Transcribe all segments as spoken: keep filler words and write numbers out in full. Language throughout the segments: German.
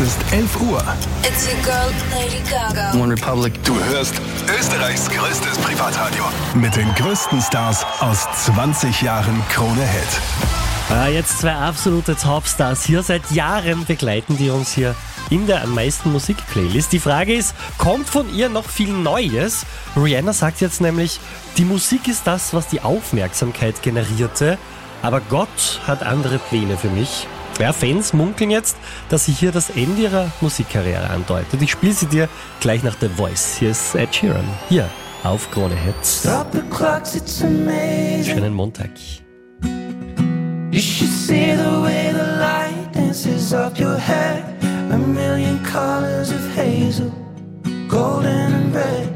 ist elf Uhr. It's your girl, Lady Gaga. One Republic. Du hörst Österreichs größtes Privatradio. Mit den größten Stars aus zwanzig Jahren Krone-Hit. Ah, jetzt zwei absolute Topstars hier. Seit Jahren begleiten die uns hier in der am meisten Musik-Playlist. Die Frage ist, kommt von ihr noch viel Neues? Rihanna sagt jetzt nämlich, die Musik ist das, was die Aufmerksamkeit generierte, aber Gott hat andere Pläne für mich. Ja, Fans munkeln jetzt, dass sie hier das Ende ihrer Musikkarriere andeutet. Ich spiele sie dir gleich nach The Voice. Hier ist Ed Sheeran, hier auf Krone Hits. Schönen Montag. You should see the way the light dances up your hair. A million colors of hazel, golden and red.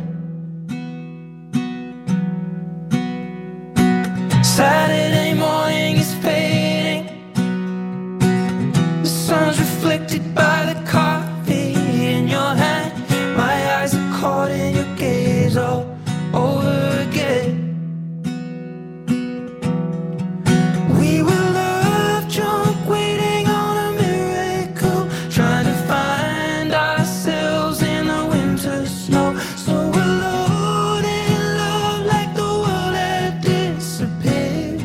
Saturday morning is fading. The sun's reflected by the coffee in your hand. My eyes are caught in your gaze all over again. We were love drunk, waiting on a miracle, trying to find ourselves in the winter snow. So alone in love, like the world had disappeared.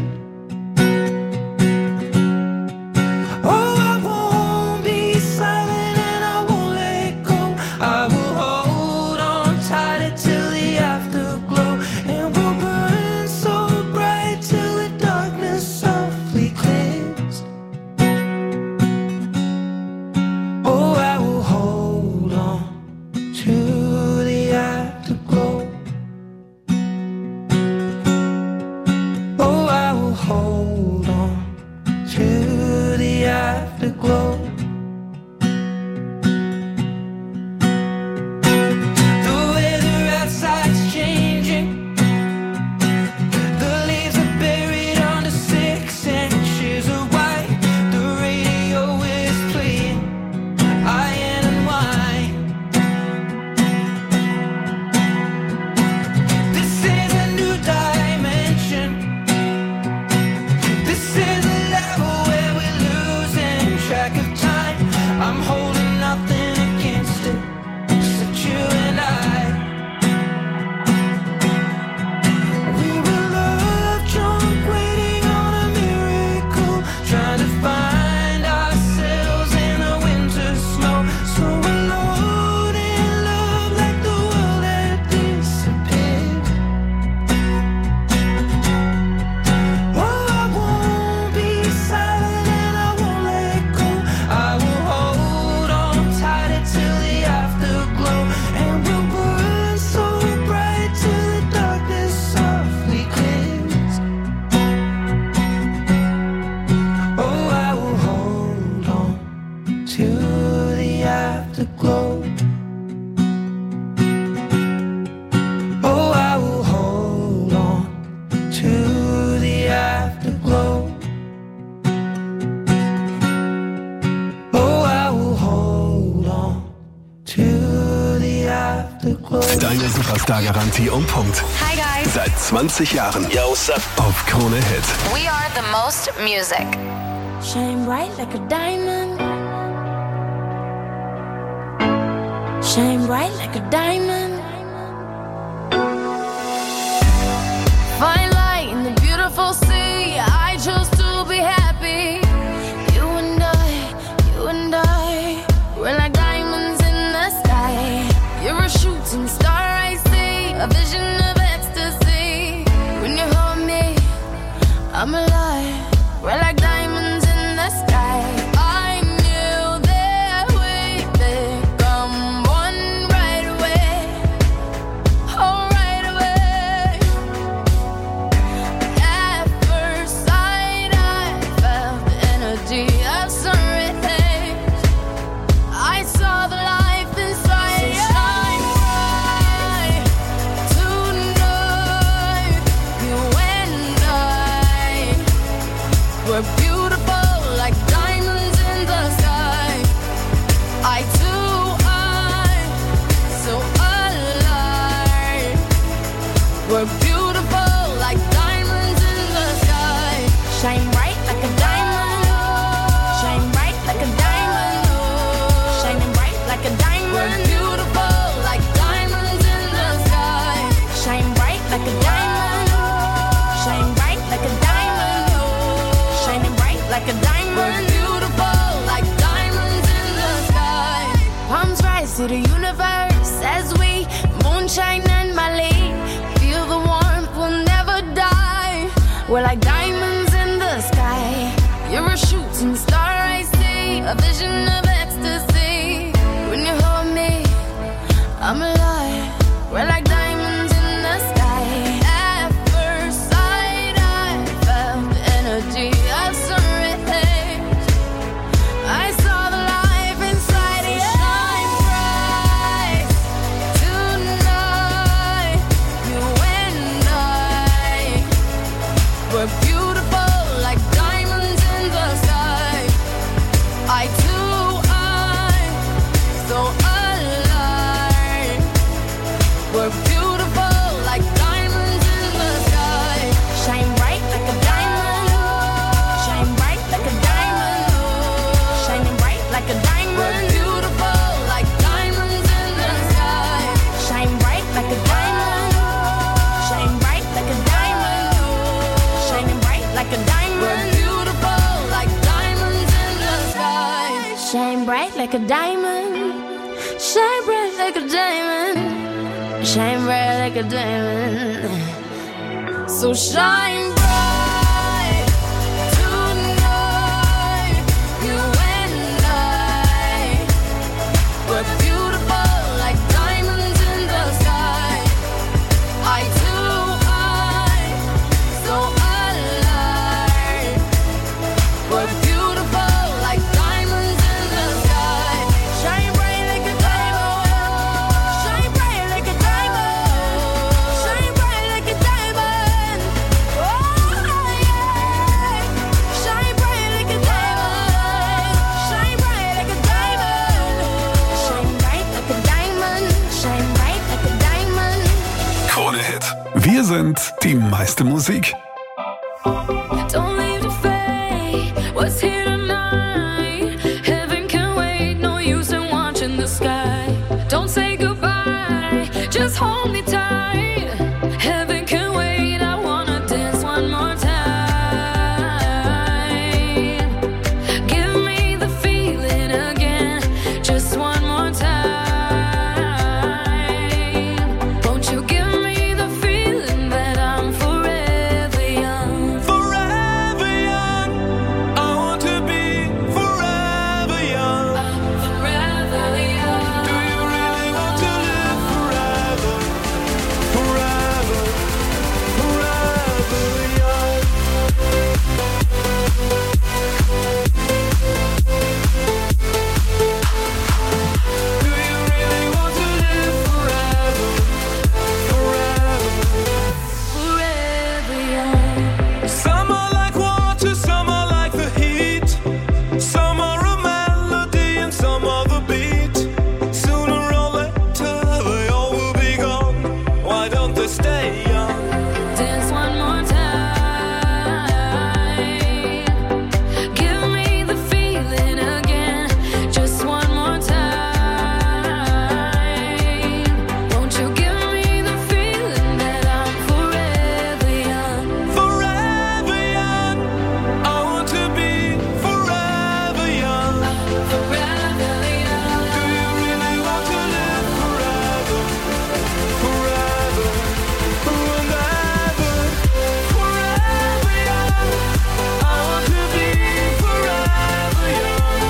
Oh, I won't be silent and I won't let go. I will hold on tighter till the afterglow, and we'll burn so bright till the darkness softly clears. Oh, I will hold on to the afterglow. Oh, I will hold on to the afterglow. The weather outside's changing. The leaves are buried under six inches of white. The radio is playing Iron and Wine. This is a new dimension. This is a level where we're losing track of time. I'm holding nothing against it, except you and I. We were love drunk, waiting on a miracle, trying to find ourselves in the winter snow. So alone in love, like the world had disappeared. Oh, I won't be silent and I won't let go. I will hold on tighter till the afterglow, and we'll burn so bright till the darkness softly clears. Oh, I will hold on to the afterglow. Oh, I will hold on to the afterglow. Oh, I will hold on to the afterglow. Deine Superstar-Garantie um Punkt. Hi guys. Seit zwanzig Jahren. Yo, what's up? Auf Krone-Hit. We are the most music. Shine bright like a diamond. Shine bright like a diamond. Find light in the beautiful sea. I chose to be happy. You and I, you and I, we're like diamonds in the sky. You're a shooting star, I see, a vision of ecstasy. When you hold me, I'm alive. We're like diamonds in the sky. I knew that we'd become one right away. Oh, right away. At first sight, I felt the energy of sun rays. I saw the life inside you. Shine bright tonight. You and I, we're beautiful like diamonds in the sky. I too, I, so alive. We're beautiful like diamonds in the sky. Shine bright like a diamond. Shine bright like a diamond. Shine like a diamond, shining bright like a diamond, beautiful like diamonds in the sky. Palms rise to the universe as we moonshine and Mali. Feel the warmth, we'll never die. We're like diamonds in the sky. You're a shooting star I see, a vision of ecstasy. When you hold me, I'm alive. We're like diamonds in the sky. At first sight, I felt the energy of surrender. I saw the life inside you. Shine bright tonight. You and I, we're beautiful like diamonds in the sky. I too, I'm so alive. We're beautiful like diamonds in the sky. Shine bright like a diamond. Shine bright like a diamond. Shining bright like a diamond. We're beautiful like diamonds in the sky. Shine bright like a diamond. Shine bright like a diamond. Shining bright like a diamond. We're beautiful like diamonds in the sky. Shine bright like a diamond. Shine bright like a diamond. Shine bright like a diamond. So shine bright tonight. You and I, we're beautiful like diamonds in the sky. I too, I'm so alive. We're beautiful like diamonds in the sky. Shine bright like a diamond. Shine bright like a diamond. Shine bright like a diamond. Oh yeah. Shine bright like a diamond. Shine bright like a diamond. Shine bright like a diamond. Shine bright like a diamond. Krone Hit. Wir sind die meiste Musik. Don't leave the fate. What's here tonight? Heaven can wait. No use in watching the sky. Don't say goodbye. Just hold me tight. Heaven can wait. I wanna dance one more time. Give me the feeling again. Just one more time. Won't you give me the feeling that I'm forever young? Forever young, I want to be forever young. Forever young. Do you really want to live forever? Forever, forever young. Do you really want to live forever? Forever. Forever young. Some are like water, some are like the heat. Some are a melody and some are the beat. Sooner or later they all will be gone. Why don't they stay young? Dance one more time. Give me the feeling again. Just one more time. Won't you give me the feeling that I'm forever young? Forever young, I want to be forever young. Forever young. Do you really want to live forever? Forever, and ever. Forever young, I want to be forever young.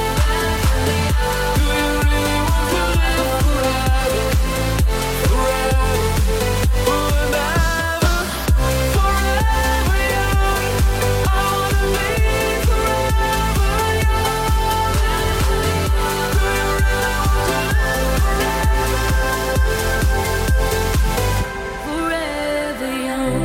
Do you really want to live forever? Forever, and ever. Forever young, I want to be forever young. Do you really want to live Forever young.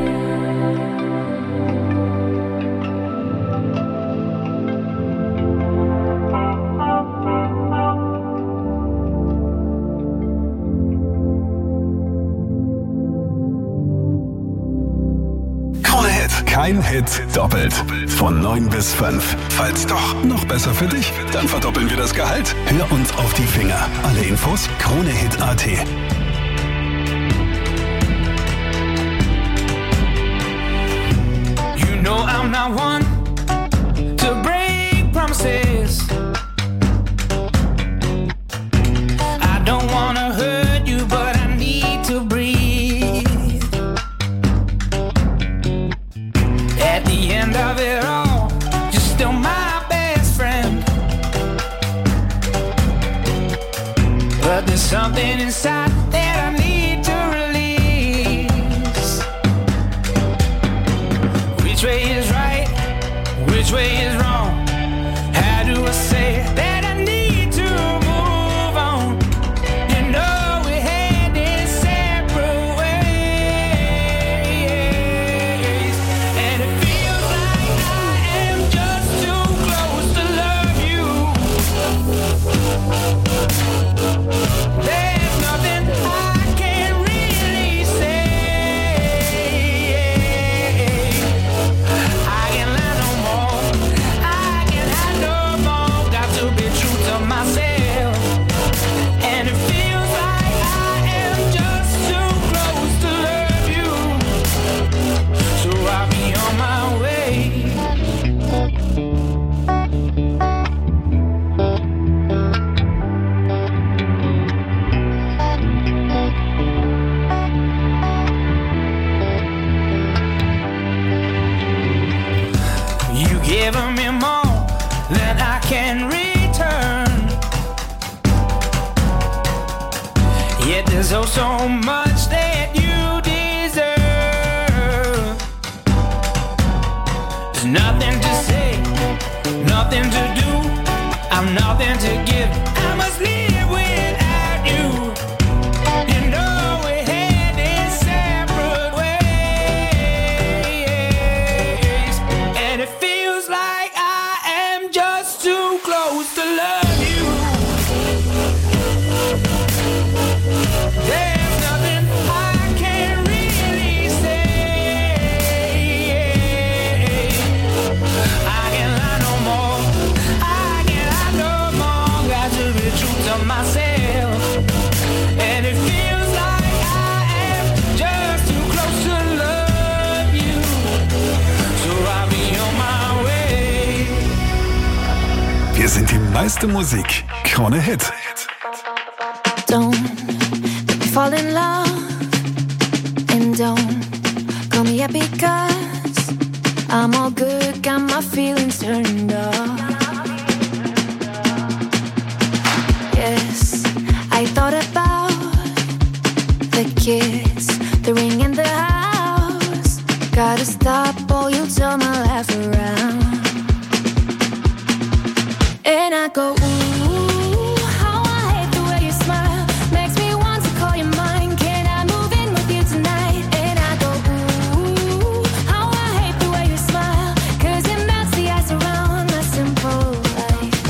Krone Hit. Kein Hit doppelt. Von neun bis fünf. Falls doch, noch besser für dich? Dann verdoppeln wir das Gehalt. Hör uns auf die Finger. Alle Infos kronehit punkt at. not one to break promises. I don't wanna hurt you, but I need to breathe. At the end of it all, you're still my best friend. But there's something inside that I need to release. Which way is right? Which way is wrong? How do I say that I need to move on? You know we had in separate ways, and it feels like I am just too close to love you. There's nothing I can really say. I can lie no more. I can hide no more. Got to be true to myself. And it feels like I am just too close to love you. So I'll be on my way. You given me more than I can return. Yet there's oh so much that you deserve. There's nothing to say, nothing to do. I'm nothing to give. I must live without you. You know we had in separate ways, and it feels like I am just too close to love you. There's nothing I can really say. I can lie no more. I can lie no more. Got to be true to myself. And it feels like I am just too close to love you. So I'll be on my way. Wir sind die meiste Musik. Krone Hit. Don't make me fall in love, and don't call me up because I'm all good, got my feelings turned off. Yes, I thought about the kiss, the ring in the house. Gotta stop or you'll turn my life around. And I go, ooh, how I hate the way you smile. Makes me want to call you mine. Can I move in with you tonight? And I go, ooh, how I hate the way you smile. Cause it melts the ice around my simple life.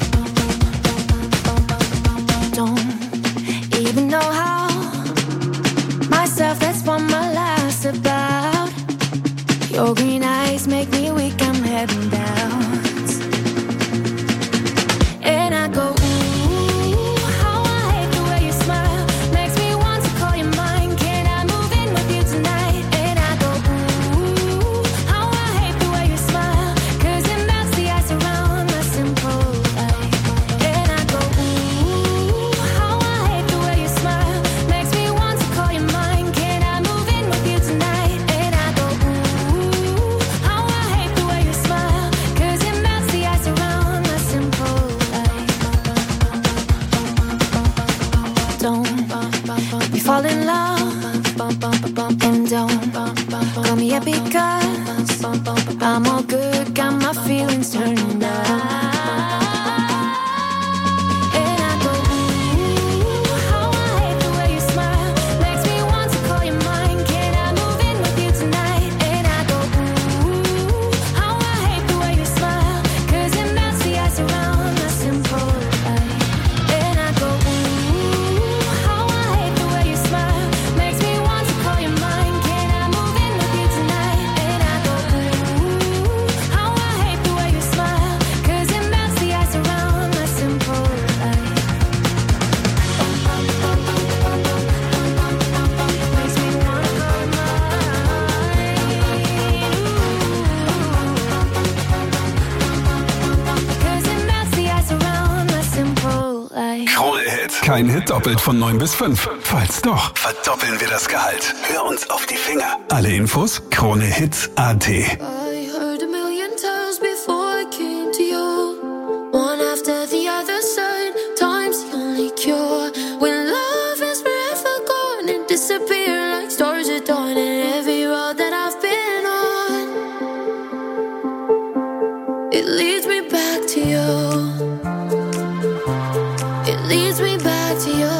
Don't even know how. Myself, that's what my life's about. Your green eyes make me weak, I'm heading down. And I go, ooh, how I hate the way you smile. Makes me want to call you mine. Can I move in with you tonight? And I go, ooh, how I hate the way you smile. Cause it melts the ice around my simple life. And I go, ooh, how I hate the way you smile. Makes me want to call you mine. Can I move in with you tonight? And I go, ooh, how I hate the way you smile. Cause it melts the ice around my simple life. Don't make me fall in love, and don't call me up because I'm all good, got my feelings turned on. And I go, ooh, how I hate the way you smile. Makes me want to call you mine. Can I move in with you tonight? And I go, ooh, how I hate the way you smile. Cause it melts the ice around my simple life. And I go, ooh, how I hate the way you smile. Makes me want to call you mine. Can I move in with you tonight? And I go, ooh, how I hate the way you smile. Kein Hit doppelt von neun bis fünf. Falls doch, verdoppeln wir das Gehalt. Hör uns auf die Finger. Alle Infos kronehit punkt a t. I heard a million times before I came to you. One after the other side, time's the only cure. When love is forever gone and disappear like stars at dawn. And every road that I've been on, it leads me back to you. It leads me back to you.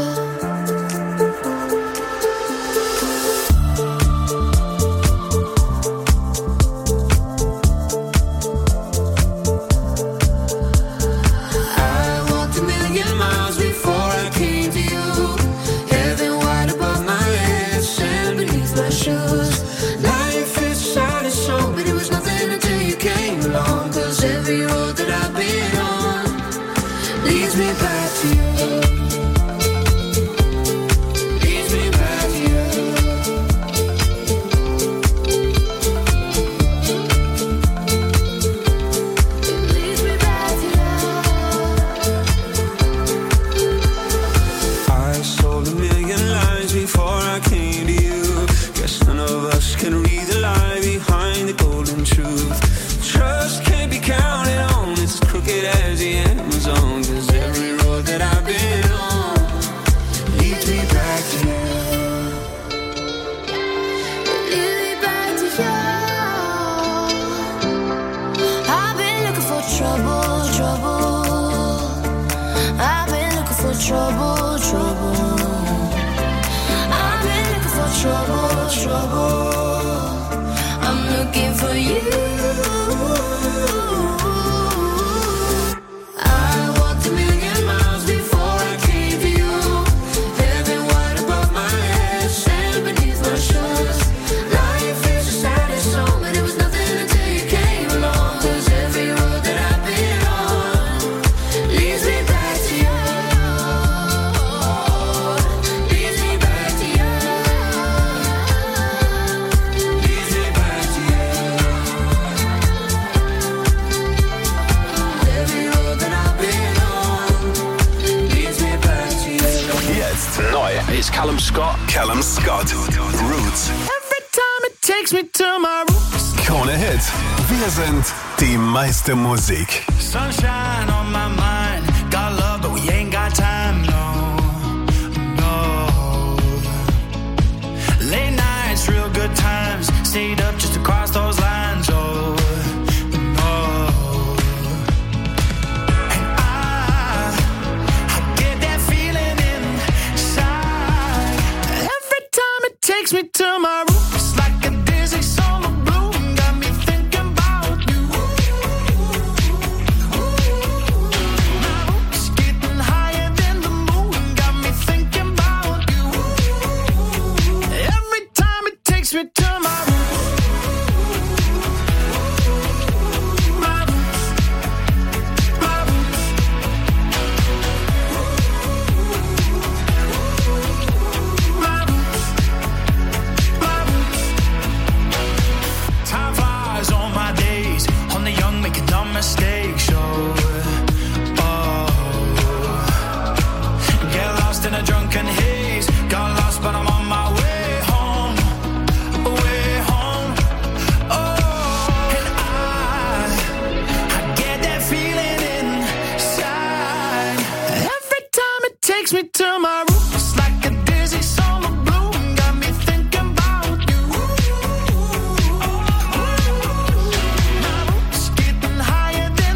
Trouble, trouble. I've been looking for trouble, trouble. I'm looking for you. I walked a million miles before I came to you. Heaven wide above my head, sand beneath my shoes. Life is a saddest song, but it was nothing until you came along. 'Cause every road that I've been on leads me back to you. Neu ist Callum Scott. Callum Scott. Roots. Every time it takes me to my roots. Krone Hit. Wir sind die meiste Musik. Sunshine on my mind. Got love, but we ain't got time, no, no. Late nights, real good times. Stayed up just to cross those lines, oh, no. And I, I get that feeling inside. Every time it takes me to my roots, like a dizzy summer bloom. Got me thinking about you. My roots getting higher than the moon. Got me thinking about you. Every time it takes me to my roots. My roots. My roots. My roots. My roots. Time flies on my days. On the young, making dumb mistakes. Oh, oh. Get lost in a drunken haze. Got lost, but I'm on my way home. Way home. Oh, and I, I get that feeling inside. Every time it takes me to my roots, like a dizzy summer bloom. Got me thinking about you. My roots getting higher than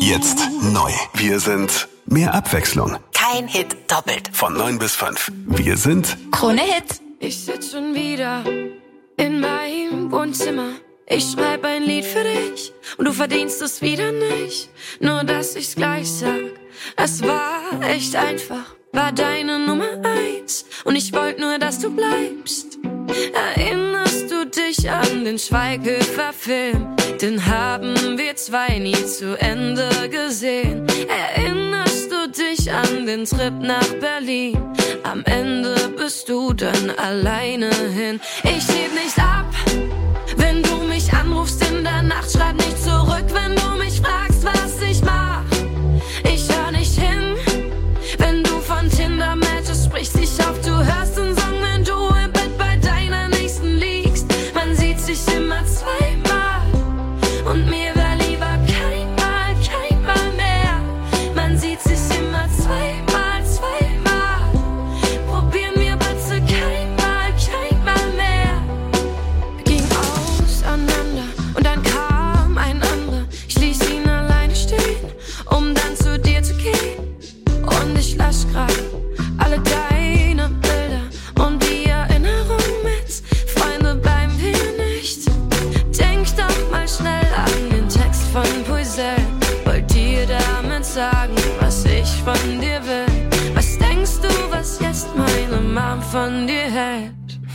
Jetzt neu. Wir sind mehr Abwechslung. Kein Hit doppelt. Von neun bis fünf. Wir sind Krone Hit. Ich sitz schon wieder in meinem Wohnzimmer. Ich schreib ein Lied für dich und du verdienst es wieder nicht. Nur dass ich's gleich sag, es war echt einfach. War deine Nummer eins und ich wollte nur, dass du bleibst. Erinnerst du dich an den Schweighöfer-Film? Den haben wir zwei nie zu Ende gesehen. Erinnerst du dich an den Trip nach Berlin? Am Ende bist du dann alleine hin. Ich heb nicht ab, wenn du mich anrufst in der Nacht. Schreib nicht zurück, wenn du mich fragst, was ich mach. Ich hör nicht hin, wenn du von Tinder-Matches sprichst. Ich hoffe, du hörst den Song, wenn du im Bett bei deiner Nächsten liegst. Man sieht sich immer zweimal und mir wär lieber keinmal, keinmal mehr. Man sieht sich immer zweimal, zweimal. Probieren wir bitte keinmal, keinmal mehr. Ging auseinander und dann kam ein anderer. Ich ließ ihn alleine stehen, um dann zu dir zu gehen. Und ich lasch grad alle deine Bilder und die Erinnerung mit. Freunde, bleiben wir nicht. Denk doch mal schnell an den Text von Poesel. Wollt dir damit sagen, was ich von dir will? Was denkst du, was jetzt meine Mom von dir hält?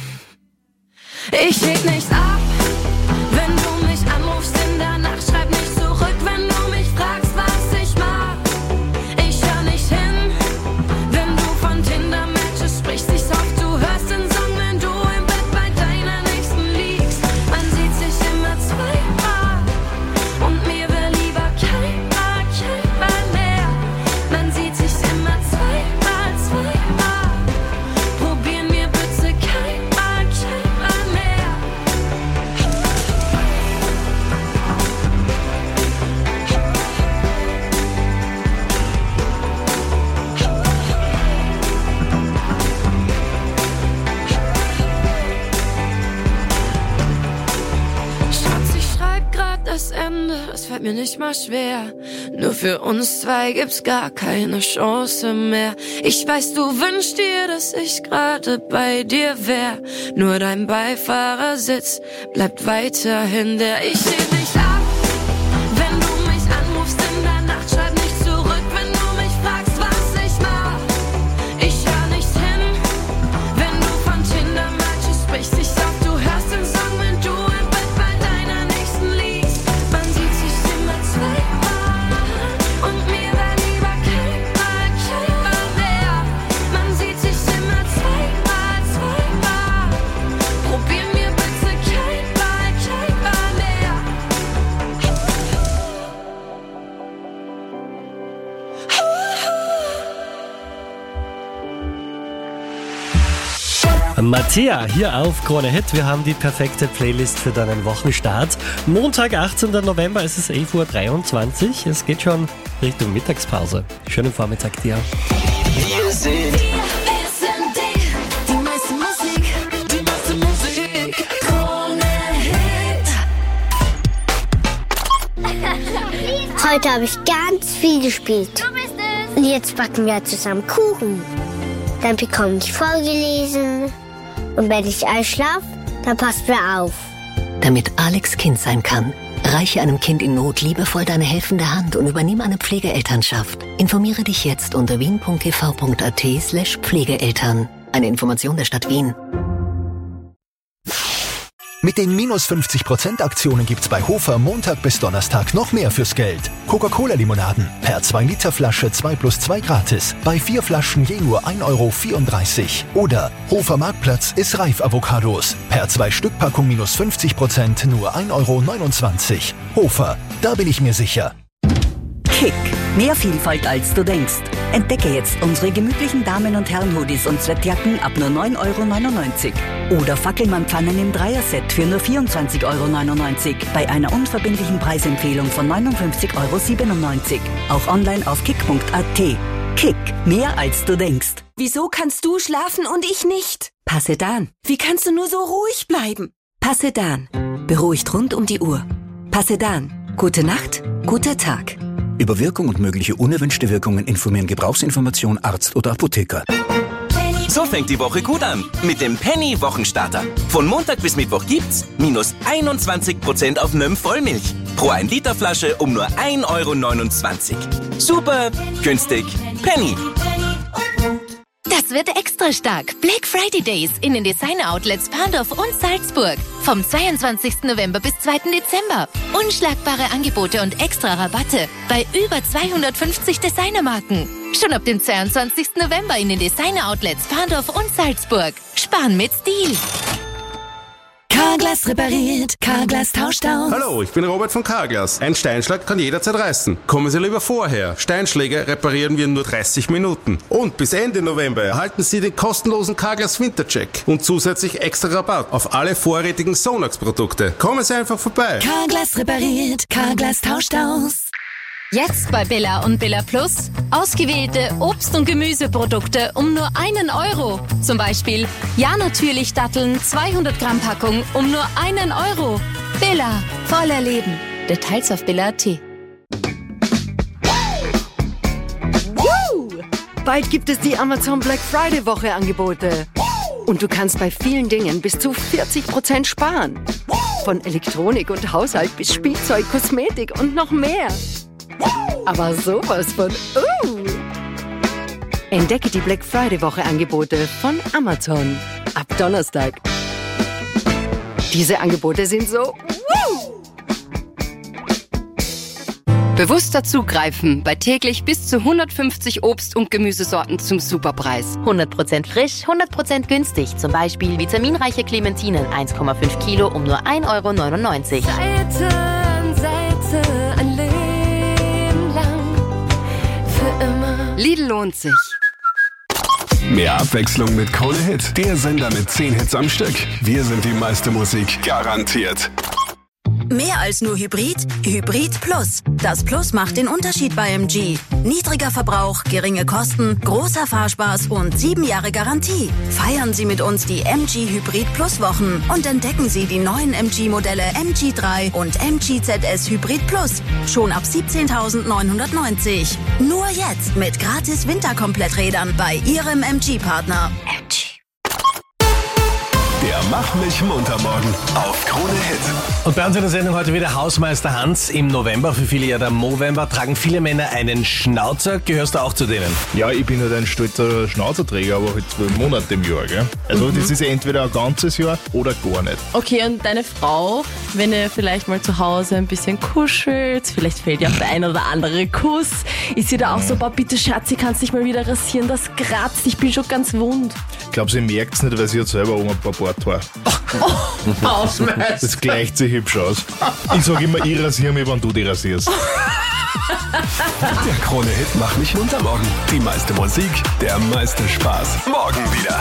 Ich heb nicht ab, wenn du mich anrufst in der Nacht. Schreib nicht zurück, wenn du mich fragst, was ich mach. Ich hör nicht hin, wenn du von Tinder-Matches sprichst. Ich hoffe, du hörst den Song, wenn du im Bett bei deiner Nächsten liegst. Man sieht sich immer zweimal und mir wär lieber keinmal, keinmal mehr. Man sieht sich immer zweimal, zweimal. Probieren wir bitte keinmal, keinmal mehr. Schatz, ich schreib grad das Ende, es fällt mir nicht mal schwer. Nur für uns zwei gibt's gar keine Chance mehr. Ich weiß, du wünschst dir, dass ich gerade bei dir wär. Nur dein Beifahrersitz bleibt weiterhin der. Ich heb nicht ab, wenn du mich anrufst in der Nacht. Schreib nicht zurück, wenn du mich fragst, was ich mach. Ich hör nicht hin, wenn du von Tinder-Matches sprichst. Ich hoffe, du hörst den Song, wenn du im Bett bei deiner Nächsten liegst. Man sieht sich immer zweimal und mir wär lieber keinmal, keinmal mehr. Man sieht sich immer zweimal, zweimal. Probieren wir bitte keinmal, keinmal mehr. Mattea hier auf Krone Hit. Wir haben die perfekte Playlist für deinen Wochenstart. Montag, achtzehnten November, es ist elf Uhr dreiundzwanzig. Es geht schon Richtung Mittagspause. Schönen Vormittag dir. Wir sind Die meiste Musik, die meiste Musik. Krone Hit. Heute habe ich ganz viel gespielt. Du bist es. Und jetzt backen wir zusammen Kuchen. Dann bekomme ich vorgelesen. Und wenn ich einschlafe, dann passt mir auf. Damit Alex Kind sein kann, reiche einem Kind in Not liebevoll deine helfende Hand und übernehme eine Pflegeelternschaft. Informiere dich jetzt unter wien punkt t v punkt a t slash Pflegeeltern. Eine Information der Stadt Wien. Mit den minus fünfzig Prozent Aktionen gibt's bei Hofer Montag bis Donnerstag noch mehr fürs Geld. Coca-Cola-Limonaden per zwei Liter Flasche zwei plus zwei gratis. Bei vier Flaschen je nur ein Euro vierunddreißig. Oder Hofer Marktplatz ist Reif Avocados. Per zwei Stück Packung minus fünfzig Prozent nur ein Euro neunundzwanzig. Hofer, da bin ich mir sicher. Kick. Mehr Vielfalt als du denkst. Entdecke jetzt unsere gemütlichen Damen- und Herren-Hoodies und Sweatjacken ab nur neun Euro neunundneunzig. Oder Fackelmann-Pfannen im Dreier-Set für nur vierundzwanzig Euro neunundneunzig. Bei einer unverbindlichen Preisempfehlung von neunundfünfzig Euro siebenundneunzig. Auch online auf kick punkt a t. Kick. Mehr als du denkst. Wieso kannst du schlafen und ich nicht? Passedan. Wie kannst du nur so ruhig bleiben? Passedan. Beruhigt rund um die Uhr. Passedan. Gute Nacht, guter Tag. Über Wirkung und mögliche unerwünschte Wirkungen informieren Gebrauchsinformation Arzt oder Apotheker. So fängt die Woche gut an mit dem Penny Wochenstarter. Von Montag bis Mittwoch gibt's minus einundzwanzig Prozent auf Nöm Vollmilch. Pro ein Liter Flasche um nur ein Euro neunundzwanzig. Super günstig. Penny. Das wird extra stark. Black Friday Days in den Designer-Outlets Parndorf und Salzburg. Vom zweiundzwanzigsten November bis zweiten Dezember. Unschlagbare Angebote und extra Rabatte bei über zweihundertfünfzig Designermarken. Schon ab dem zweiundzwanzigsten November in den Designer-Outlets Parndorf und Salzburg. Sparen mit Stil. Carglass repariert, Carglass tauscht aus. Hallo, ich bin Robert von Carglass. Ein Steinschlag kann jederzeit reißen. Kommen Sie lieber vorher. Steinschläge reparieren wir in nur dreißig Minuten. Und bis Ende November erhalten Sie den kostenlosen Carglass Wintercheck und zusätzlich extra Rabatt auf alle vorrätigen Sonax-Produkte. Kommen Sie einfach vorbei. Carglass repariert, Carglass tauscht aus. Jetzt bei Billa und Billa Plus. Ausgewählte Obst- und Gemüseprodukte um nur einen Euro. Zum Beispiel Ja natürlich Datteln zweihundert Gramm Packung um nur einen Euro. Billa, voller Leben. Details auf billa punkt at. Bald gibt es die Amazon Black Friday Woche Angebote. Und du kannst bei vielen Dingen bis zu vierzig Prozent sparen. Von Elektronik und Haushalt bis Spielzeug, Kosmetik und noch mehr. Aber sowas von uh. Entdecke die Black Friday Woche Angebote von Amazon ab Donnerstag. Diese Angebote sind so uh. Bewusster zugreifen bei täglich bis zu hundertfünfzig Obst- und Gemüsesorten zum Superpreis. hundert Prozent frisch, hundert Prozent günstig. Zum Beispiel vitaminreiche Clementinen eins Komma fünf Kilo um nur ein Euro neunundneunzig. Seite an Seite, ein Leben lang, für immer. Lidl lohnt sich. Mehr Abwechslung mit Krone Hit. Der Sender mit zehn Hits am Stück. Wir sind die meiste Musik. Garantiert. Mehr als nur Hybrid, Hybrid Plus. Das Plus macht den Unterschied bei M G. Niedriger Verbrauch, geringe Kosten, großer Fahrspaß und sieben Jahre Garantie. Feiern Sie mit uns die M G Hybrid Plus Wochen und entdecken Sie die neuen M G-Modelle M G drei und M G Z S Hybrid Plus. Schon ab siebzehntausendneunhundertneunzig. Nur jetzt mit gratis Winterkompletträdern bei Ihrem M G-Partner. M G. Der Mach mich munter morgen auf Krone Hit. Und bei uns in der Sendung heute wieder Hausmeister Hans. Im November, für viele ja der Movember, tragen viele Männer einen Schnauzer. Gehörst du auch zu denen? Ja, ich bin halt ein stolzer Schnauzerträger, aber halt zwölf Monate im Jahr. Gell? Also mhm. das ist ja entweder ein ganzes Jahr oder gar nicht. Okay, und deine Frau, wenn ihr vielleicht mal zu Hause ein bisschen kuschelt, vielleicht fehlt ja der ein oder andere Kuss, ist sie da auch so, boah, bitte Schatzi, kannst dich mal wieder rasieren, das kratzt, ich bin schon ganz wund. Ich glaube, sie merkt es nicht, weil sie hat selber oben ein paar Barthaare. Oh, Hausmeister. Das gleicht sich hübsch aus. Ich sag immer, ich rasiere mich, wenn du dich rasierst. Der Krone Hit Mach mich munter morgen. Die meiste Musik, der meiste Spaß. Morgen wieder.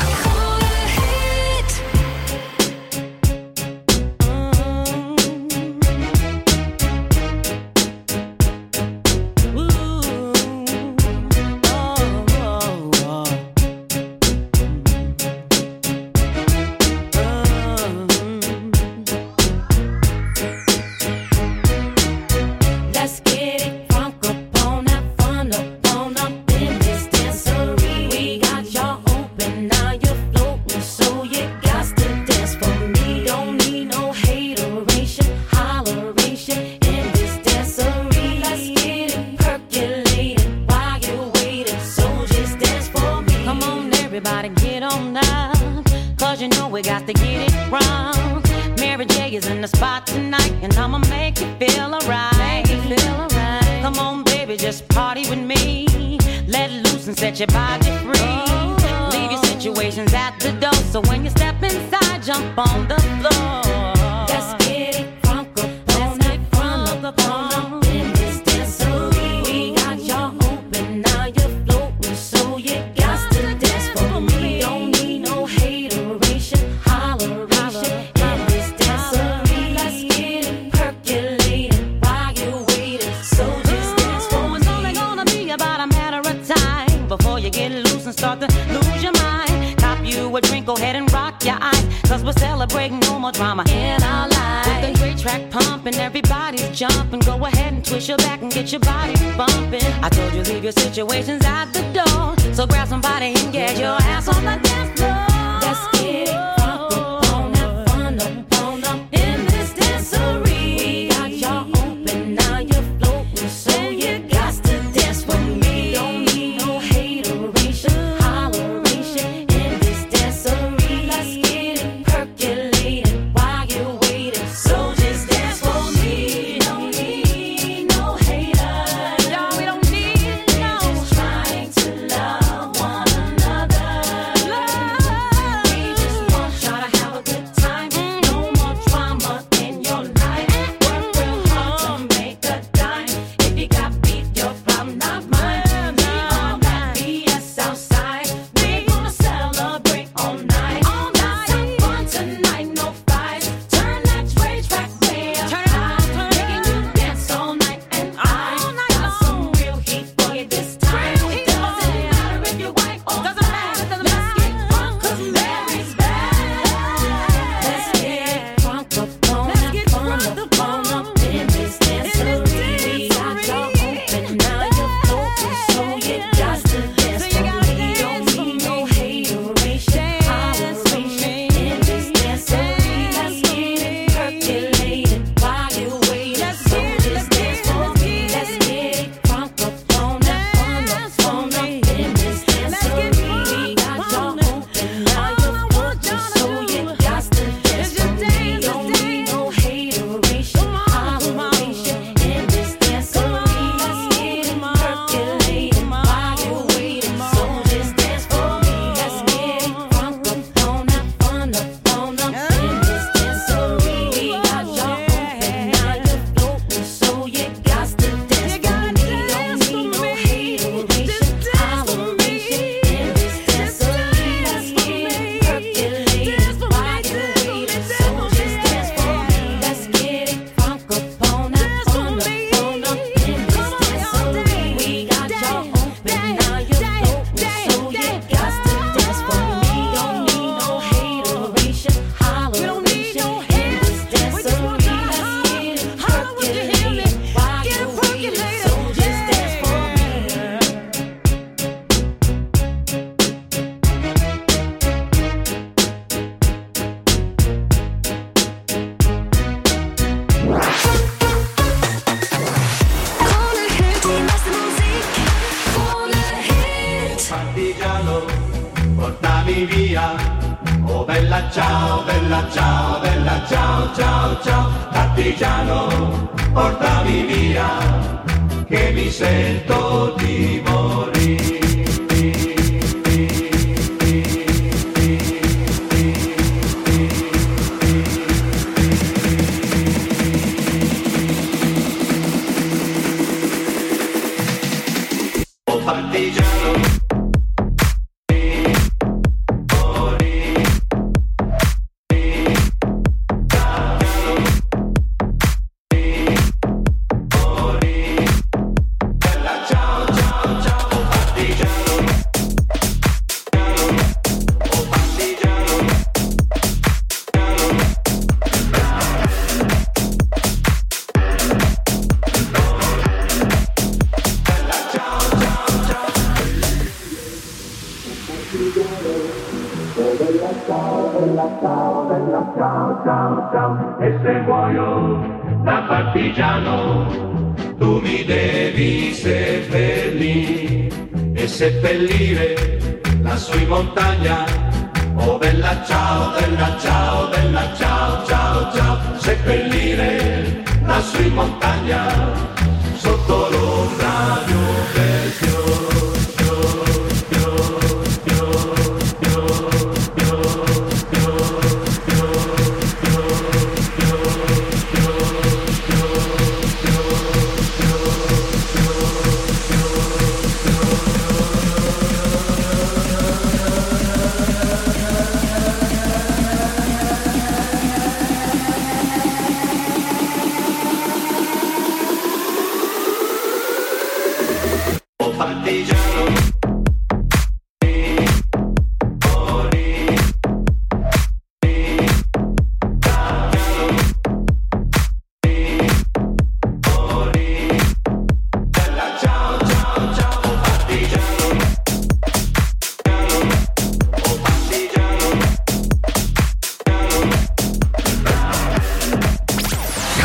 Go ahead and rock your eyes, cause we're celebrating no more drama in our lives. With the great track pump pumping, everybody's jumping. Go ahead and twist your back and get your body bumping. I told you leave your situations at the door. So grab somebody and get your ass on the dance floor. Let's get it crunk up on, have fun up on up in this dancery. We got y'all open, now you're floating, so you got to dance with me. Don't need no hateration, holleration in this dancery. Let's get it percolating while you're waiting, so just dance for me. Don't need no haters, no, we don't need no. Just trying to love one another. Love. We just want y'all to have a good time. No more drama in your life. Work real hard to make a dime. If you got beef, your problem, not mine. Leave all that B S outside. We're gonna celebrate all night. All night. Have fun tonight, no fights. Turn that rage back way up high. Making you dance all night, and I got some real heat for you this time. It doesn't matter if you're white or black. Let's get crunk 'cause Mary's back. Let's get crunk up on that fun up on up in this dancery. We got y'all open, now you're floating, so you got to dance for me. Don't need no hateration, holleration in this dancery. Let's get it percolating while you're waiting, so just dance for me. Let's get it crunk up on that fun up on up in this dancery. We got y'all open, now you're floating, so you got to dance for me. Don't need no hateration, holleration in this dancery. Let's get it percolating while you're waiting, so just dance for me. Let's get it crunk up on that fun up on up in this dancery. We got y'all open, now you're floating, so you got to dance for me. Don't need no hateration, holleration in this dancery. Let's get it percolating while you're waiting, so just dance for me. Let's get it crunk up on that fun up on up in this dancery. We got y'all open, now you're floating, so you got to dance for me. Don't need no hateration, holleration in this dancery. Let's get it percolating while you're waiting, so just dance for me. Partigiano, portami via. Oh bella ciao, bella ciao, bella ciao, ciao, ciao. Partigiano, portami via, che mi sento di morire. Oh partigiano. E se muoio da partigiano, tu mi devi seppellire e seppellire lassù in montagna. Oh bella ciao, bella ciao, bella ciao, ciao, ciao. Seppellire lassù in montagna, sotto l'ombra di un bel fiore.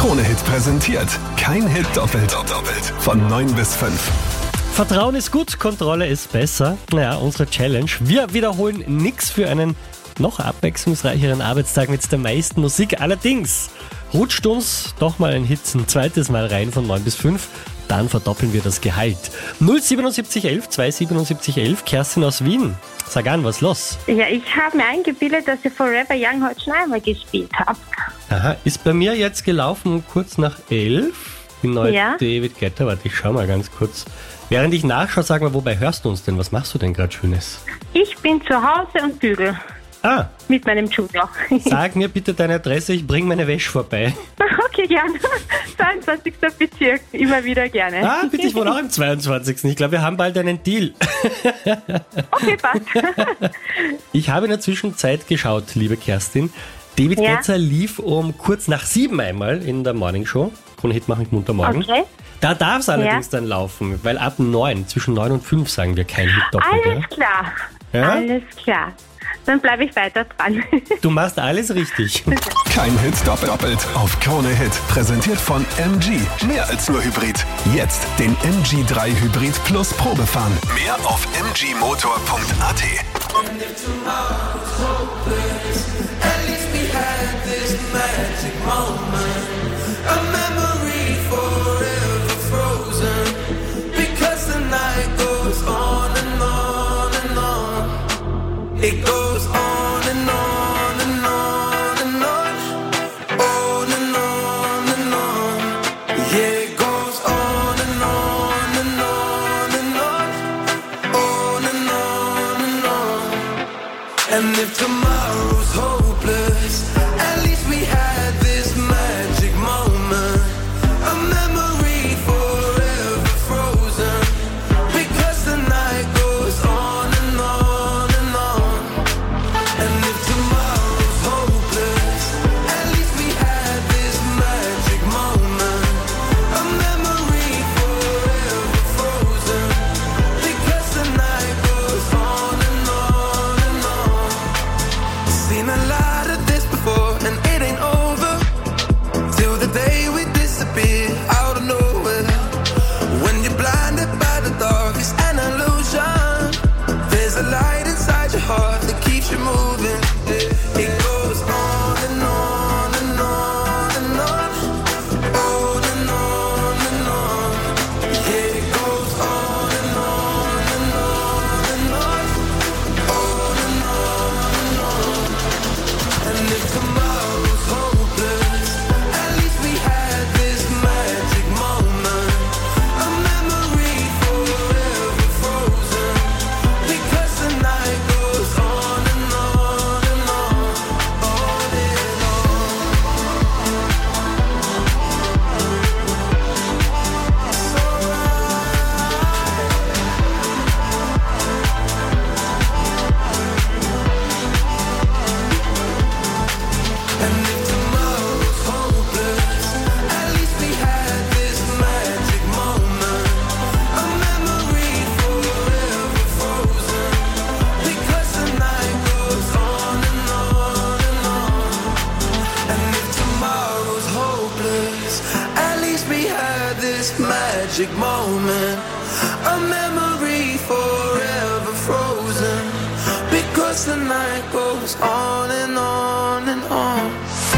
Krone-Hit präsentiert. Kein Hit doppelt. Doppelt. Von neun bis fünf. Vertrauen ist gut, Kontrolle ist besser. Naja, unsere Challenge. Wir wiederholen nichts für einen noch abwechslungsreicheren Arbeitstag mit der meisten Musik. Allerdings rutscht uns doch mal ein Hit ein zweites Mal rein von neun bis fünf. Dann verdoppeln wir das Gehalt. null siebenundsiebzig elf zweihundertsiebenundsiebzig elf, Kerstin aus Wien. Sag an, was los? Ja, ich habe mir eingebildet, dass ihr Forever Young heute schon einmal gespielt habt. Aha, ist bei mir jetzt gelaufen kurz nach elf. Die neue Ja. David Guetta. Warte, ich schau mal ganz kurz. Während ich nachschaue, sag mal, wobei hörst du uns denn? Was machst du denn gerade Schönes? Ich bin zu Hause und bügel. Ah. Mit meinem Judo. Sag mir bitte deine Adresse, ich bringe meine Wäsche vorbei. Okay, gerne. zweiundzwanzigster Bezirk, immer wieder gerne. Ah, bitte, ich wohne auch im zweiundzwanzigsten Ich glaube, wir haben bald einen Deal. Okay, passt. Ich habe in der Zwischenzeit geschaut, liebe Kerstin. David Ja. Guetta lief um kurz nach sieben einmal in der Morning Show. Krone-Hit mache ich munter morgen. Okay. Da darf es allerdings Ja. dann laufen, weil ab neun, zwischen neun und fünf sagen wir kein Hit doppelt. Alles Ja? klar. Ja? Alles klar. Dann bleibe ich weiter dran. Du machst alles richtig. Kein Hit doppelt. Auf Krone-Hit. Präsentiert von M G. Mehr als nur Hybrid. Jetzt den M G drei Hybrid Plus Probefahren. Mehr auf m g motor punkt a t. It goes on and on and on and on, on and on and on. Yeah, it goes on and on and on and on, on and on and on. And if tomorrow's hopeless, at least we had this magic moment, a memory forever frozen, because the night goes on and on and on. And if tomorrow's hopeless, at least we had this magic moment, a memory forever frozen, because the night goes on and on and on. Seen a lot of this before, and it ain't over till the day we disappear out of nowhere. When you're blinded by the dark, it's an illusion. There's a light inside your heart that keeps you moving. It goes on and on and on and on, on and on and on. Yeah, it goes on and on and on and on, on and on and on. And if tomorrow's hopeless, at least we had this magic moment, a memory forever frozen, because the night goes on and on and on, on and on. And if tomorrow's hopeless, at least we had this magic moment, a memory forever frozen, because the night goes on and on and on. And if tomorrow's hopeless, at least we had this magic moment, a memory forever frozen, because the night goes on and on and on.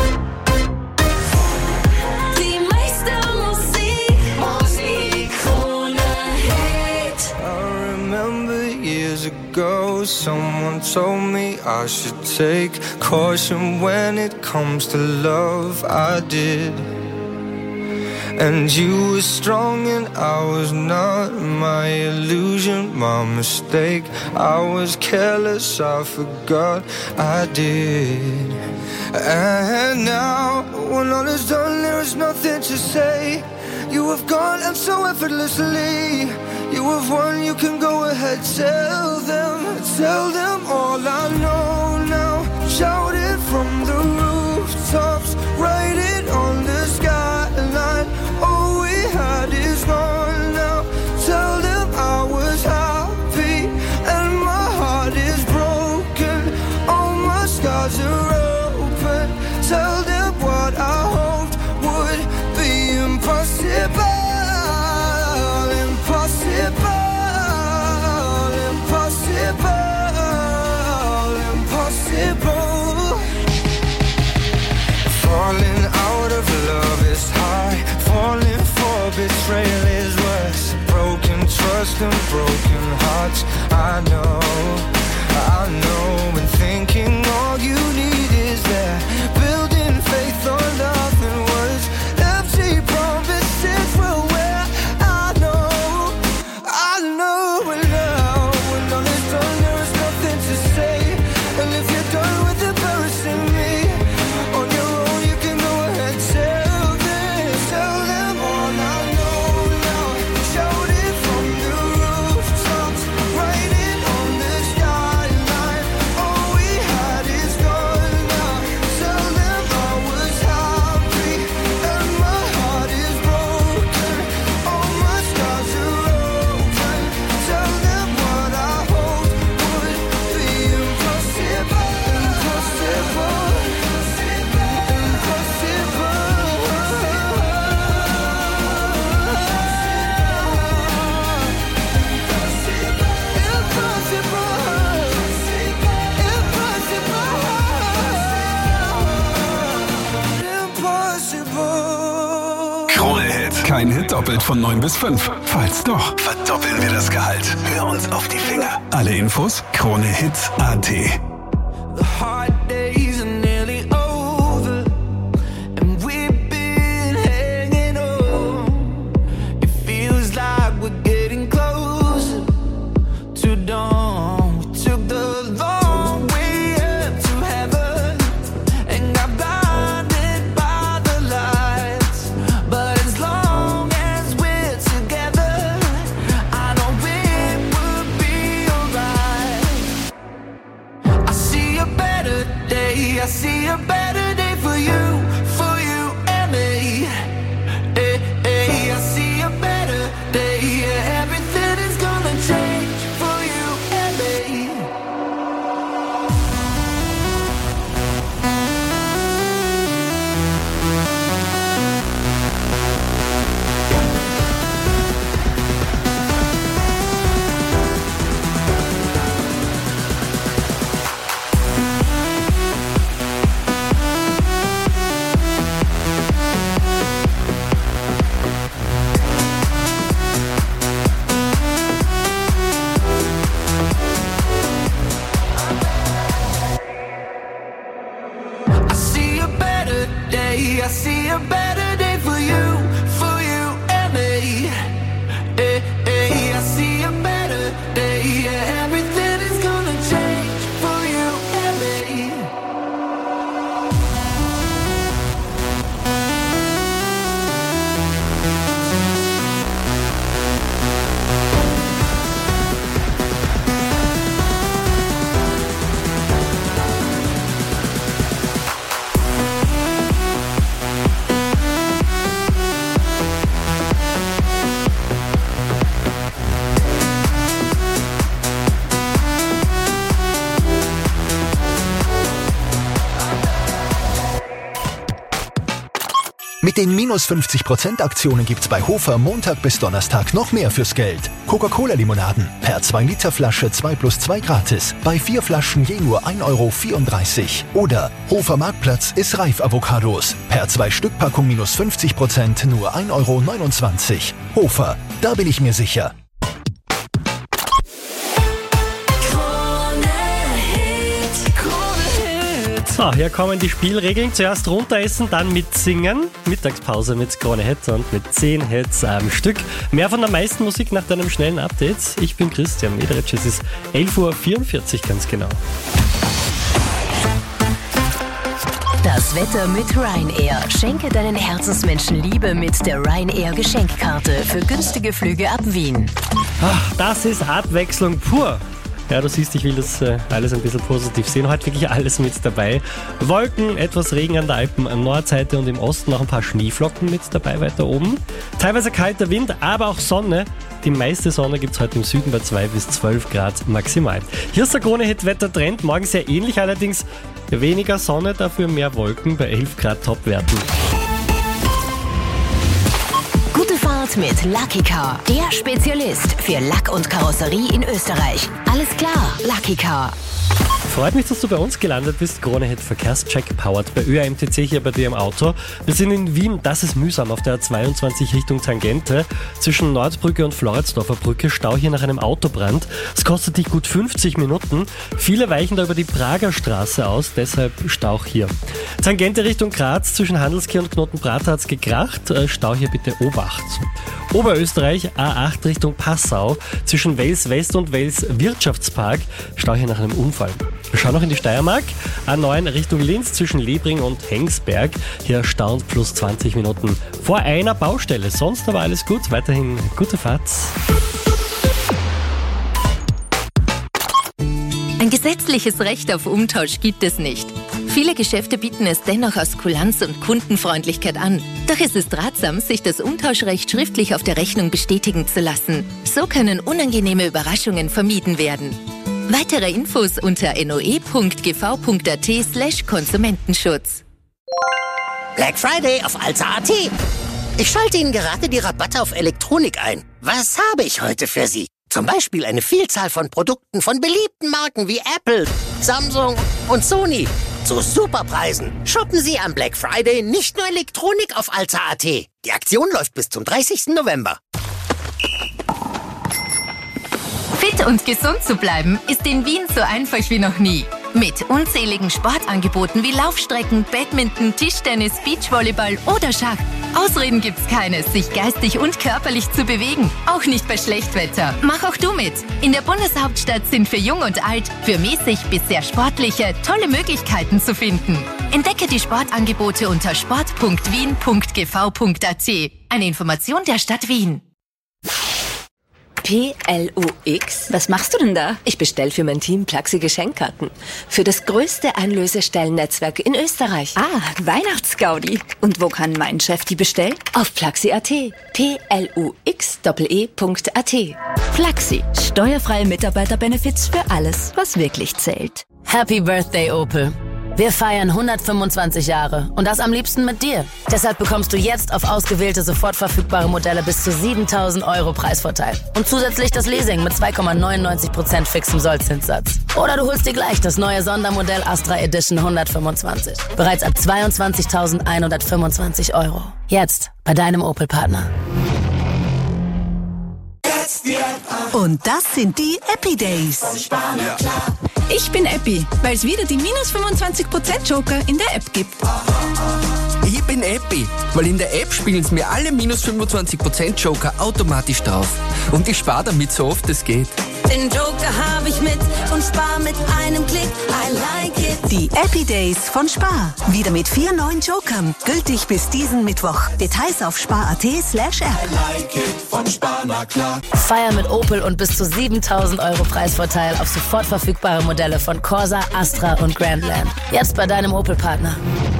Die meiste Musik, Musik, Krone-Hit. I remember years ago, someone told me I should take caution when it comes to love. I did. And you were strong and I was not. My illusion, my mistake. I was careless, I forgot I did. And now, when all is done, there is nothing to say. You have gone and so effortlessly. You have won, you can go ahead, tell them, tell them all I know now. Shout it from the rooftops, write it on the skyline. All we had is gone now. Tell them I was happy and my heart is broken. All my scars are open. Tell them what I hoped would Krone Hit. Kein Hit doppelt von neun bis fünf. Falls doch, verdoppeln wir das Gehalt. Hör uns auf die Finger. Alle Infos kronehit punkt at. The hard days are nearly over, and we've been hanging on. It feels like we're getting closer to dawn. We took the long way up to heaven and got blinded by the lights. But as long as we're together, I know it will be alright. I see a better day, I see a better day for you, for you and me. Hey, hey, I see a better day, yeah, everything is gonna change for you and me. I see a better day, I see a better day for you, for you and me. Hey, hey, I see a better day, yeah, everything is gonna change for you and me. Mit den minus fünfzig Prozent Aktionen gibt's bei Hofer Montag bis Donnerstag noch mehr fürs Geld. Coca-Cola-Limonaden per zwei Liter Flasche zwei plus zwei gratis. Bei vier Flaschen je nur ein Euro vierunddreißig. Oder Hofer Marktplatz ist Reif Avocados. Per zwei Stück Packung minus fünfzig Prozent nur ein Euro neunundzwanzig. Hofer, da bin ich mir sicher. So, hier kommen die Spielregeln. Zuerst runteressen, dann mitsingen. Mittagspause mit Krone Hit und mit zehn Hits am Stück. Mehr von der meisten Musik nach deinem schnellen Update. Ich bin Christian Mederitsch, es ist elf Uhr vierundvierzig ganz genau. Das Wetter mit Ryanair. Schenke deinen Herzensmenschen Liebe mit der Ryanair Geschenkkarte für günstige Flüge ab Wien. Ach, das ist Abwechslung pur. Ja, du siehst, ich will das äh, alles ein bisschen positiv sehen. Heute wirklich alles mit dabei. Wolken, etwas Regen an der Alpen-Nordseite und im Osten noch ein paar Schneeflocken mit dabei weiter oben. Teilweise kalter Wind, aber auch Sonne. Die meiste Sonne gibt es heute im Süden bei zwei bis zwölf Grad maximal. Hier ist der Krone-Hit-Wettertrend. Morgen sehr ähnlich, allerdings weniger Sonne, dafür mehr Wolken bei elf Grad Topwerten. Gute Fahrt mit Lucky Car, der Spezialist für Lack und Karosserie in Österreich. Alles klar, Lucky Car. Freut mich, dass du bei uns gelandet bist. Krone Hit Verkehrscheck powered bei Ö A M T C hier bei dir im Auto. Wir sind in Wien, das ist mühsam, auf der A zweiundzwanzig Richtung Tangente. Zwischen Nordbrücke und Floridsdorfer Brücke Stau hier nach einem Autobrand. Es kostet dich gut fünfzig Minuten. Viele weichen da über die Prager Straße aus, deshalb Stau hier. Tangente Richtung Graz, zwischen Handelskirch und Knotenprater hat's gekracht. Stau hier bitte Obacht. Oberösterreich, A acht Richtung Passau, zwischen Wels West und Wels Wirtschaftspark. Stau hier nach einem Unfall. Wir schauen noch in die Steiermark. A neun Richtung Linz zwischen Lebring und Hengsberg. Hier stauend plus zwanzig Minuten vor einer Baustelle. Sonst aber alles gut. Weiterhin gute Fahrt. Ein gesetzliches Recht auf Umtausch gibt es nicht. Viele Geschäfte bieten es dennoch aus Kulanz und Kundenfreundlichkeit an. Doch es ist ratsam, sich das Umtauschrecht schriftlich auf der Rechnung bestätigen zu lassen. So können unangenehme Überraschungen vermieden werden. Weitere Infos unter noe.gv.at slash Konsumentenschutz. Black Friday auf Alza Punkt at. Ich schalte Ihnen gerade die Rabatte auf Elektronik ein. Was habe ich heute für Sie? Zum Beispiel eine Vielzahl von Produkten von beliebten Marken wie Apple, Samsung und Sony. zu Superpreisen. Shoppen Sie am Black Friday nicht nur Elektronik auf alza punkt a t. Die Aktion läuft bis zum dreißigsten November. Fit und gesund zu bleiben, ist in Wien so einfach wie noch nie. Mit unzähligen Sportangeboten wie Laufstrecken, Badminton, Tischtennis, Beachvolleyball oder Schach. Ausreden gibt's keine, sich geistig und körperlich zu bewegen. Auch nicht bei Schlechtwetter. Mach auch du mit. In der Bundeshauptstadt sind für Jung und Alt, für mäßig bis sehr sportliche, tolle Möglichkeiten zu finden. Entdecke die Sportangebote unter sport punkt wien punkt g v punkt a t. Eine Information der Stadt Wien. P L U X? Was machst du denn da? Ich bestell für mein Team Plaxi Geschenkkarten. Für das größte Einlösestellennetzwerk in Österreich. Ah, Weihnachtsgaudi. Und wo kann mein Chef die bestellen? Auf Plaxi punkt a t. P L U X E E punkt a t. Plaxi. Steuerfreie Mitarbeiterbenefits für alles, was wirklich zählt. Happy Birthday, Opel. Wir feiern hundertfünfundzwanzig Jahre und das am liebsten mit dir. Deshalb bekommst du jetzt auf ausgewählte sofort verfügbare Modelle bis zu siebentausend Euro Preisvorteil. Und zusätzlich das Leasing mit zwei Komma neunundneunzig Prozent fixem Sollzinssatz. Oder du holst dir gleich das neue Sondermodell Astra Edition hundertfünfundzwanzig. Bereits ab zweiundzwanzigtausendeinhundertfünfundzwanzig Euro. Jetzt bei deinem Opel-Partner. Und das sind die Epi Days. Ich bin Epi, weil es wieder die minus fünfundzwanzig Prozent Joker in der App gibt. Ich bin Epi, weil in der App spielen es mir alle minus fünfundzwanzig Prozent Joker automatisch drauf. Und ich spare damit so oft es geht. Den Joker habe ich mit und spare mit einem Klick. I like it. Die Epi Days von Spar. Wieder mit vier neuen Jokern. Gültig bis diesen Mittwoch. Details auf spar punkt a t slash app. I like it von Spar, na klar. Feier mit Opel und bis zu siebentausend Euro Preisvorteil auf sofort verfügbare Modelle von Corsa, Astra und Grandland. Jetzt bei deinem Opel-Partner.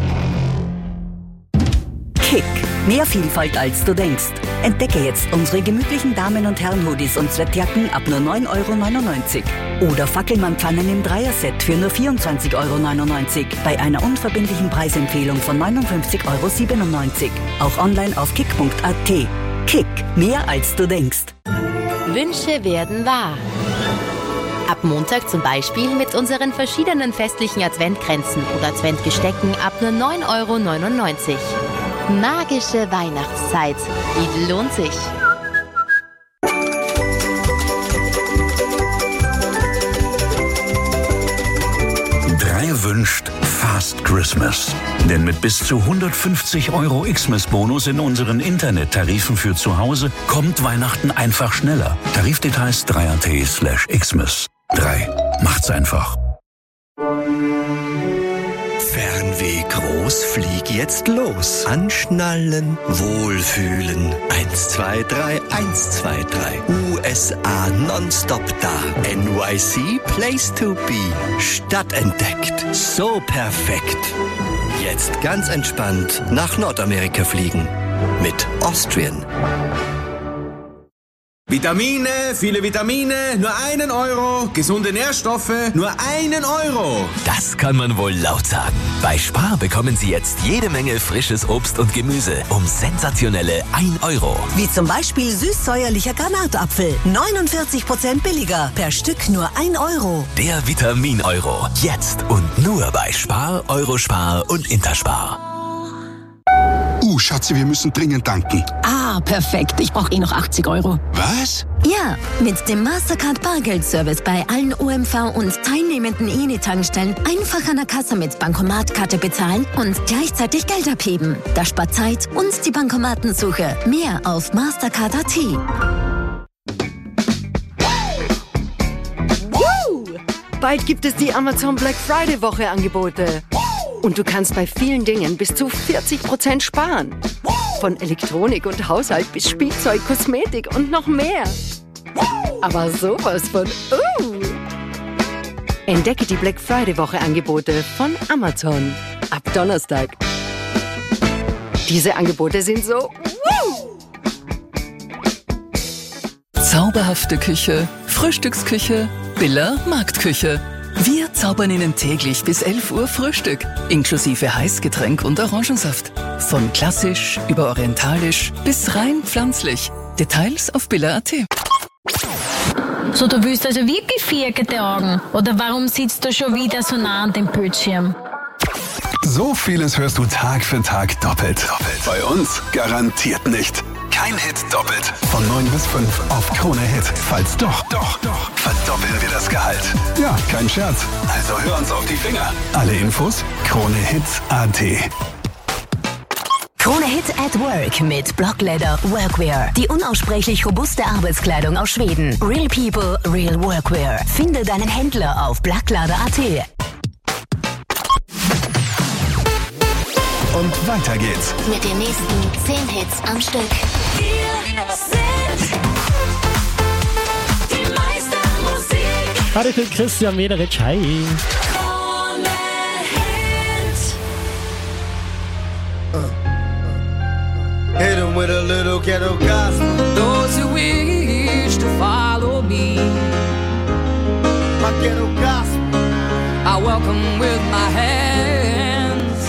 Kick. Mehr Vielfalt als du denkst. Entdecke jetzt unsere gemütlichen Damen- und Herren-Hoodies und Sweatjacken ab nur neun Euro neunundneunzig. Oder Fackelmann-Pfannen im Dreierset für nur vierundzwanzig Euro neunundneunzig. Bei einer unverbindlichen Preisempfehlung von neunundfünfzig Euro siebenundneunzig. Auch online auf kick punkt a t. Kick. Mehr als du denkst. Wünsche werden wahr. Ab Montag zum Beispiel mit unseren verschiedenen festlichen Adventkränzen oder Adventgestecken ab nur neun Euro neunundneunzig. Magische Weihnachtszeit. Die lohnt sich. Drei wünscht Fast Christmas. Denn mit bis zu hundertfünfzig Euro Xmas-Bonus in unseren Internettarifen für zu Hause kommt Weihnachten einfach schneller. Tarifdetails drei punkt a t slash Xmas. drei. Macht's einfach. Fernweh groß, flieg jetzt los. Anschnallen, wohlfühlen. Eins, zwei, drei, eins, zwei, drei. U S A nonstop da. N Y C, place to be. Stadt entdeckt. So perfekt. Jetzt ganz entspannt nach Nordamerika fliegen. Mit Austrian. Vitamine, viele Vitamine, nur einen Euro. Gesunde Nährstoffe, nur einen Euro. Das kann man wohl laut sagen. Bei Spar bekommen Sie jetzt jede Menge frisches Obst und Gemüse um sensationelle ein Euro. Wie zum Beispiel süß-säuerlicher Granatapfel. neunundvierzig Prozent billiger. Per Stück nur ein Euro. Der Vitamin-Euro. Jetzt und nur bei Spar, Eurospar und Interspar. Uh, Schatzi, wir müssen dringend tanken. Ah, perfekt. Ich brauche eh noch achtzig Euro. Was? Ja, mit dem Mastercard Bargeldservice bei allen O M V und teilnehmenden E N I-Tankstellen einfach an der Kasse mit Bankomatkarte bezahlen und gleichzeitig Geld abheben. Das spart Zeit und die Bankomatensuche. Mehr auf mastercard punkt a t. Bald gibt es die Amazon Black Friday Woche Angebote. Und du kannst bei vielen Dingen bis zu vierzig Prozent sparen. Von Elektronik und Haushalt bis Spielzeug, Kosmetik und noch mehr. Aber sowas von uh! Entdecke die Black Friday Woche Angebote von Amazon. Ab Donnerstag. Diese Angebote sind so uh! Zauberhafte Küche, Frühstücksküche, Billa Marktküche. Wir zaubern Ihnen täglich bis elf Uhr Frühstück, inklusive Heißgetränk und Orangensaft. Von klassisch über orientalisch bis rein pflanzlich. Details auf billa punkt a t. So, du willst also wirklich viereckige Augen? Oder warum sitzt du schon wieder so nah an dem Bildschirm? So vieles hörst du Tag für Tag doppelt. Doppelt. Bei uns garantiert nicht. Kein Hit doppelt. Von neun bis fünf auf Krone Hit. Falls doch, doch, doch, verdoppeln wir das Gehalt. Ja, kein Scherz. Also hör uns auf die Finger. Alle Infos kronehit punkt at. Krone Hit at Work mit Blockleather Workwear. Die unaussprechlich robuste Arbeitskleidung aus Schweden. Real People, Real Workwear. Finde deinen Händler auf blacklader punkt at. Und weiter geht's. Mit den nächsten zehn Hits am Stück. Wir sind die Meistermusik. Hallo, ich bin Christian Mederitsch. Hi. Hit him with a little ghetto gospel. Those who wish to follow me, my ghetto gospel, I welcome with my hands.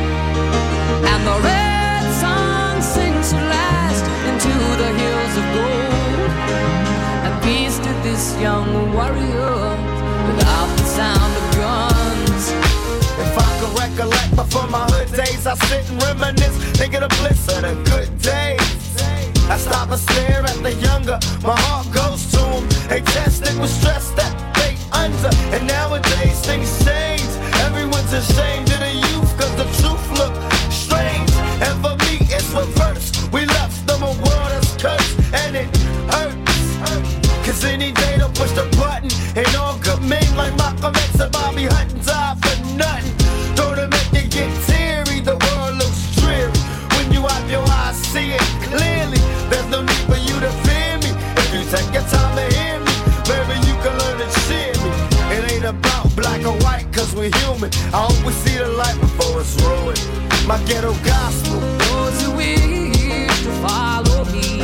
And the red sun sinks at last into the hills of gold. And peace to this young warrior without the sound of guns. If I could recollect before my hood days, I sit and reminisce, think of the bliss of the good days. I stop and stare at the younger, my heart goes to them. They tested with stress that they under, and nowadays things change. Everyone's ashamed of the youth, cause the truth look strange. And for me it's reverse, we left them a world that's cursed, and it hurts. Cause any day they'll push the button, and all good men like Malcolm X and Bobby Hutton die for nothing. Don't it make you get teary, the world looks dreary. When you have your eyes, see it clearly. There's no need for you to fear me. If you take your time to hear me, maybe you can learn to cheer me. It ain't about black or white, cause we're human. I hope we see the light before it's ruined. My ghetto gospel. Those who wish to follow me,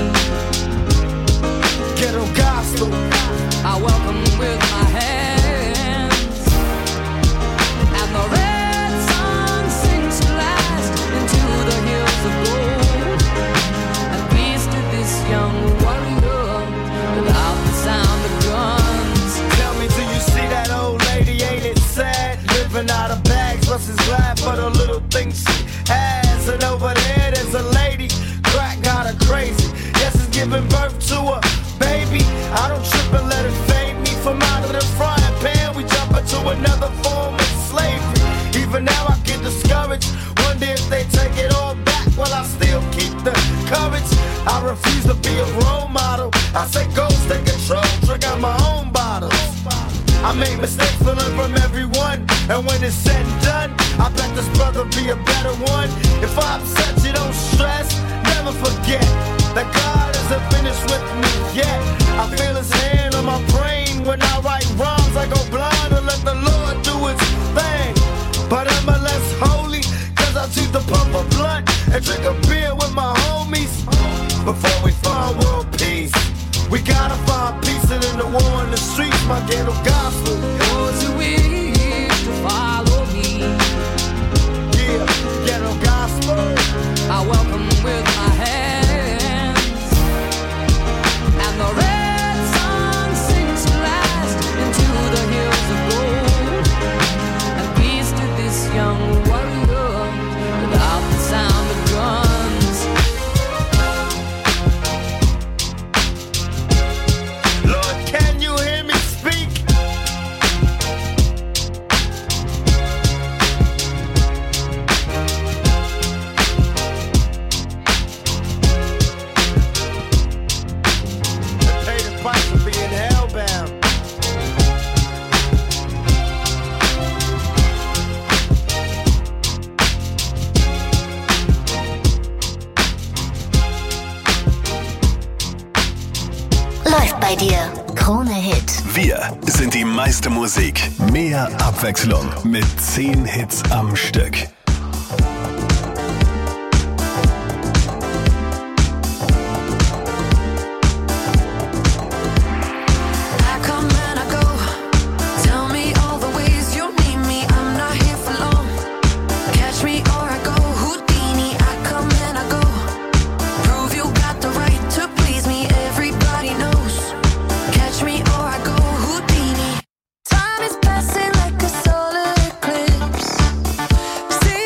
ghetto gospel, I welcome with my hands. And the red sun sinks at last into the hills of gold. And peace to this young warrior without the sound of guns. Tell me, do you see that old lady? Ain't it sad? Living out of bags, plus is glad for the little things she has. And over there, there's a lady, crack got her crazy. Yes, it's giving birth to a baby. I don't trip and let it fade me. From out of the frying pan, we jump into another form of slavery. Even now I get discouraged. Wonder if they take it all back. Well, I still keep the courage. I refuse to be a role model. I say go, take control, drink out my own bottles. I make mistakes, but learn from everyone. And when it's said and done, I bet this brother be a better one. If I upset you, don't stress, never forget that God isn't finished with me yet. I feel his hand on my brain when I write rhymes. I go blind and let the Lord do his thing. But am I less holy? Cause I choose to pump a blunt and drink a beer with my homies. Before we find world peace, we gotta find peace and in the war in the streets, my ghetto gospel. Those who wish to follow me, yeah, ghetto gospel, I welcome with my hands. And the red sun sinks at last into the hills of gold. And peace to this young warrior without the sound of guns. Lord, can you hear me speak? Pay the price for being hellbound. läuft bei dir. Krone Hit. Wir sind die meiste Musik. Mehr Abwechslung mit zehn Hits am Stück. Time is passing like a solar eclipse. See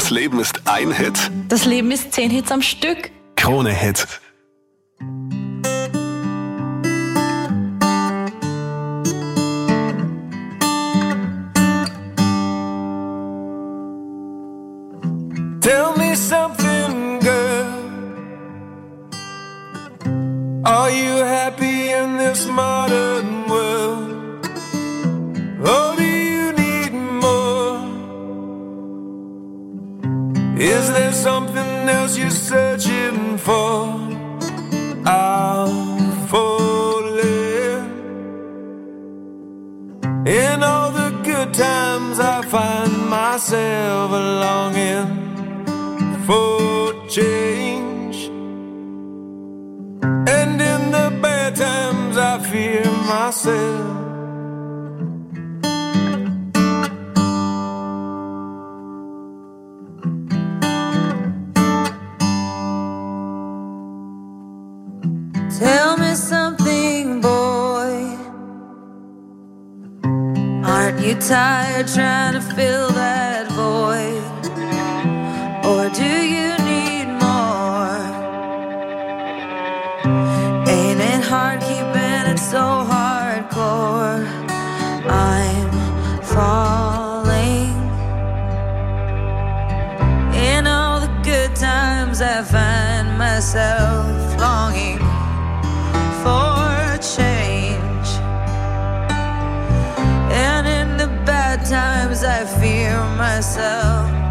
Das Leben ist ein Hit. Das Leben ist zehn Hits am Stück. Krone Hit. Tell me something, girl. Are you happy in this modern world? Or do you need more? Is there something else you're searching for? I'm falling. In all the good times I find myself longing for change, and in the bad times I fear myself. Tell me something, boy. Aren't you tired trying to fill that void? Or do you need more? Ain't it hard keeping it so hardcore? I'm falling. In all the good times I find myself longing for change, and in the bad times I fear myself.